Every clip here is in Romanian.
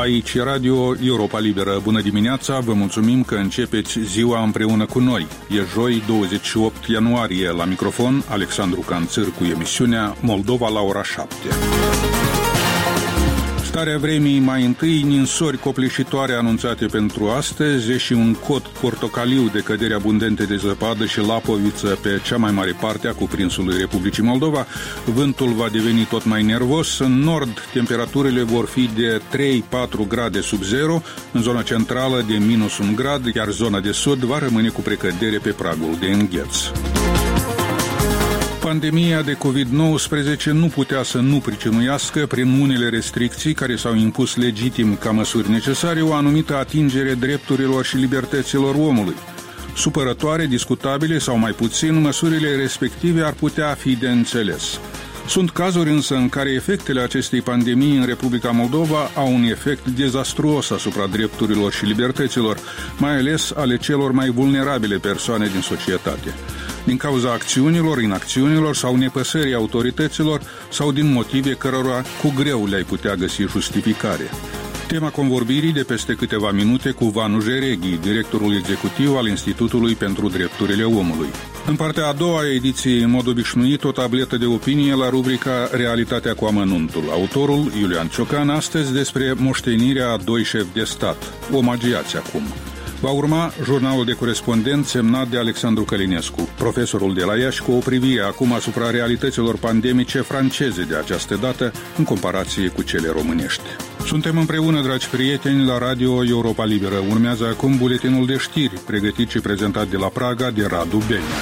Aici Radio Europa Liberă. Bună dimineața, vă mulțumim că începeți ziua împreună cu noi. E joi, 28 ianuarie. La microfon, Alexandru Canțăr cu emisiunea Moldova la ora 7. Starea vremii mai întâi, ninsori copleșitoare anunțate pentru astăzi și un cod portocaliu de căderi abundente de zăpadă și lapoviță pe cea mai mare parte a cuprinsului Republicii Moldova. Vântul va deveni tot mai nervos. În nord, temperaturile vor fi de 3-4 grade sub zero, în zona centrală de minus 1 grad, iar zona de sud va rămâne cu precădere pe pragul de îngheț. Pandemia de COVID-19 nu putea să nu pricinuiască, prin unele restricții care s-au impus legitim ca măsuri necesare, o anumită atingere drepturilor și libertăților omului. Supărătoare, discutabile sau mai puțin, măsurile respective ar putea fi de înțeles. Sunt cazuri însă în care efectele acestei pandemii în Republica Moldova au un efect dezastruos asupra drepturilor și libertăților, mai ales ale celor mai vulnerabile persoane din societate. Din cauza acțiunilor, inacțiunilor sau nepăsării autorităților sau din motive cărora cu greu le-ai putea găsi justificare. Tema convorbirii de peste câteva minute cu Vanu Jereghi, directorul executiv al Institutului pentru Drepturile Omului. În partea a doua a ediției, în mod obișnuit, o tabletă de opinie la rubrica Realitatea cu amănuntul. Autorul, Iulian Ciocan, astăzi despre moștenirea a doi șefi de stat. Omagiați acum. Va urma jurnalul de corespondent semnat de Alexandru Călinescu, profesorul de la Iași, cu o privire acum asupra realităților pandemice franceze de această dată, în comparație cu cele românești. Suntem împreună, dragi prieteni, la Radio Europa Liberă. Urmează acum buletinul de știri, pregătit și prezentat de la Praga de Radu Benea.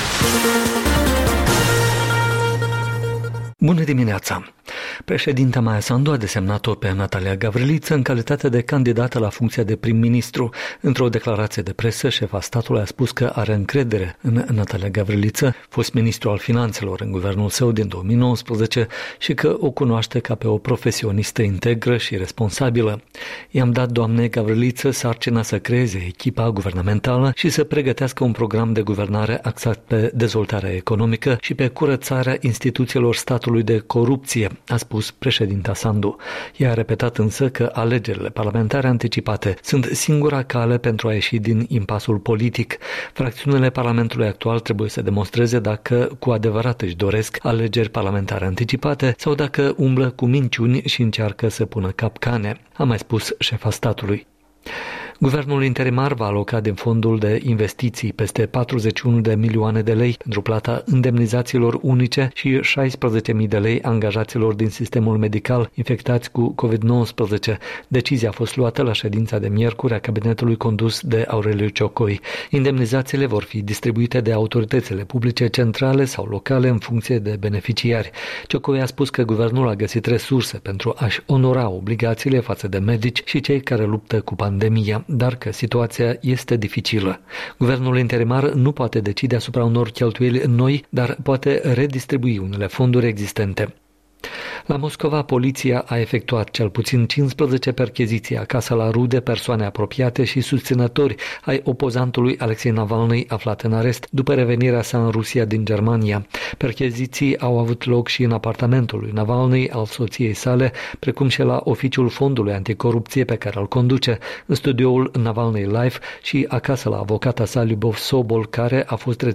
Bună dimineața! Președinta Maia Sandu a desemnat-o pe Natalia Gavriliță în calitate de candidată la funcția de prim-ministru. Într-o declarație de presă, șefa statului a spus că are încredere în Natalia Gavriliță, fost ministru al finanțelor în guvernul său din 2019 și că o cunoaște ca pe o profesionistă integră și responsabilă. I-am dat doamnei Gavriliță sarcina să creeze echipa guvernamentală și să pregătească un program de guvernare axat pe dezvoltarea economică și pe curățarea instituțiilor statului de corupție, a spus președinta Sandu. Ea a repetat însă că alegerile parlamentare anticipate sunt singura cale pentru a ieși din impasul politic. Fracțiunile Parlamentului actual trebuie să demonstreze dacă cu adevărat își doresc alegeri parlamentare anticipate sau dacă umblă cu minciuni și încearcă să pună capcane, a mai spus șefa statului. Guvernul interimar va aloca din fondul de investiții peste 41 de milioane de lei pentru plata indemnizațiilor unice și 16.000 de lei angajaților din sistemul medical infectați cu COVID-19. Decizia a fost luată la ședința de miercuri a cabinetului condus de Aureliu Ciocoi. Indemnizațiile vor fi distribuite de autoritățile publice centrale sau locale în funcție de beneficiari. Ciocoi a spus că guvernul a găsit resurse pentru a-și onora obligațiile față de medici și cei care luptă cu pandemia, dar că situația este dificilă. Guvernul interimar nu poate decide asupra unor cheltuieli noi, dar poate redistribui unele fonduri existente. La Moscova, poliția a efectuat cel puțin 15 percheziții acasă la rude, persoane apropiate și susținători ai opozantului Alexei Navalny aflat în arest după revenirea sa în Rusia din Germania. Percheziții au avut loc și în apartamentul lui Navalny, al soției sale, precum și la oficiul Fondului Anticorupție pe care îl conduce, în studioul Navalny Life și acasă la avocata sa Lyubov Sobol, care a fost reținută